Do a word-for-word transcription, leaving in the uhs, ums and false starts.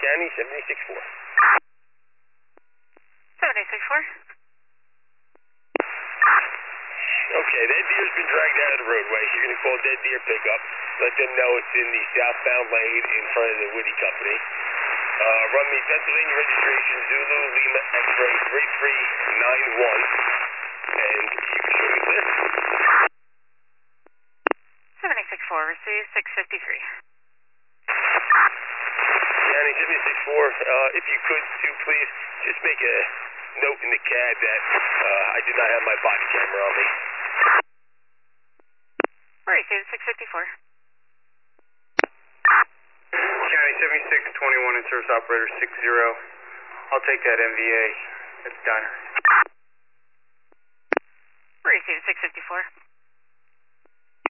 County, seventy-six four. seventy-six four. Okay, that deer's been dragged out of the roadway. You're going to call Dead Deer Pickup. Let them know it's in the southbound lane in front of the Woody Company. Uh, run me Pennsylvania registration Zulu Lima X-ray three three nine one. And you can show me clear. seventy-six four, receive six fifty-three. County seventy-six four, uh, if you could, too, please, just make a note in the cab that uh, I did not have my body camera on me. Receive six fifty-four. County seventy-six twenty-one and service operator six zero. I'll take that M V A at the diner. Receive six fifty-four.